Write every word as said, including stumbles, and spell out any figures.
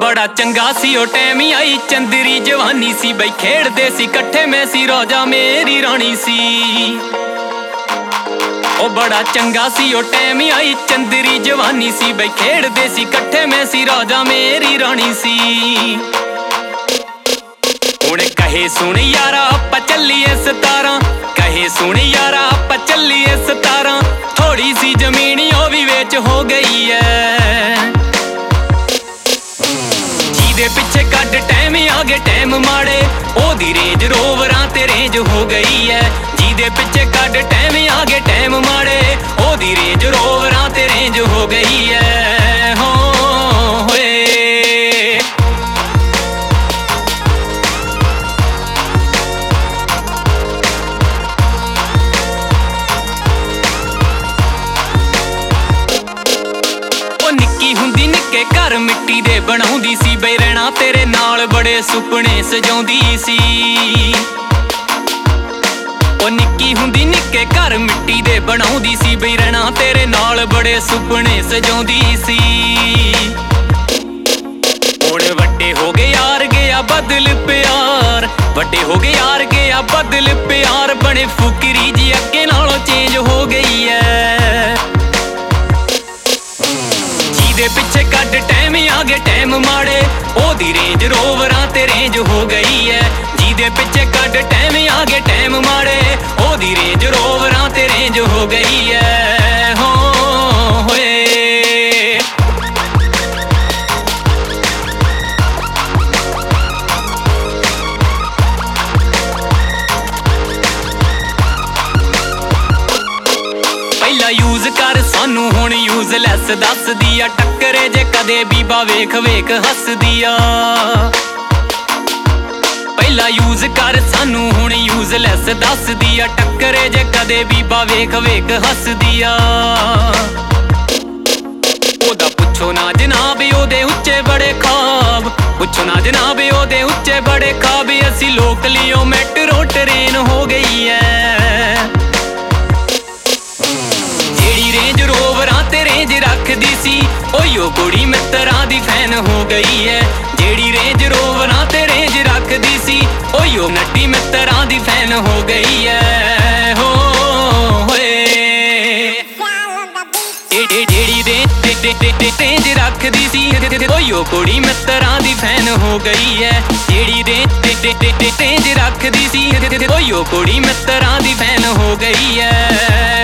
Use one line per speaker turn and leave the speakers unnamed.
बड़ा चंगा सी ओ टैम आई चंदरी जवानी सी बई खेड़दे सी कट्ठे मैं सी रोजा मेरी रानी सी। ओ बड़ा चंगा सी ओ टैम आई चंदरी जवानी सी बई खेड़दे सी कट्ठे मैं सी रोजा मेरी रानी सी। हुण कहे सुन यारा आपां चलीए सतारां, कहे सुन यारा आपां चलीए सतारां, थोड़ी सी जमीन ओ भी वेच हो गई है। जिहदे पिछे कड टैम आगे टैम माड़े ओदी रेंज रोवरां ते रेंज हो गई है। जिहदे पिछे कड टैम आगे टैम माड़े ओदी रेंज रोवरां ते रेंज हो गई है। हो होए निक्की हुंदी निक्के घर मिट्टी दे बनाउंदी सी बई रहना तेरे नाल बड़े सुपने सजाउंदी सी। ओ निक्की हुंदी निक्के घर मिट्टी दे बनाउंदी सी बई रहना तेरे नाल बड़े सुपने सजाउंदी सी। हुण वड्डे हो गए यार गया बदल प्यार, वड्डे हो गए यार गया बदल प्यार, बने फुकरी जी अगे नालों चेंज हो गई है। जिहदे पिछे कड टैम आगे टैम माड़े ओदी रेंज रोवरां ते रेंज हो गई है। जिहदे पिछे कड टैम आगे टैम माड़े ओदी रेंज रोवरां ते रेंज हो गई है। हो होए पहला यूज कर सानू हुण यूजलैस दस दिया, टक्करे जे कदे बीबा वेख वेख हस दिया। पहला यूज कर सानू हुण यूजलैस दस दिया, टक्करे जे कदे बीबा वेख वेख हस दिया। ओदा पुछो ना जनाब ओदे उच्चे बड़े ख्वाब, पुछो ना जनाब ओदे उच्चे बड़े ख्वाब, असी लोकलियों मेट्रो ट्रेन हो गई है। रेंज रोवरां ते रेंज रखदी सी ओयो कुड़ी मित्तरां दी फैन हो गई है। जेड़ी रेंज रोवरां ते रेंज रखदी सी ओयो नट्टी मित्तरां दी फैन हो गई है। हो होए जेड़ी रेंज रखदी सी ओयो कुड़ी मित्तरां दी फैन हो गई है। जेड़ी रेंज रखदी सी ओयो कुड़ी मित्तरां दी फैन हो गई है।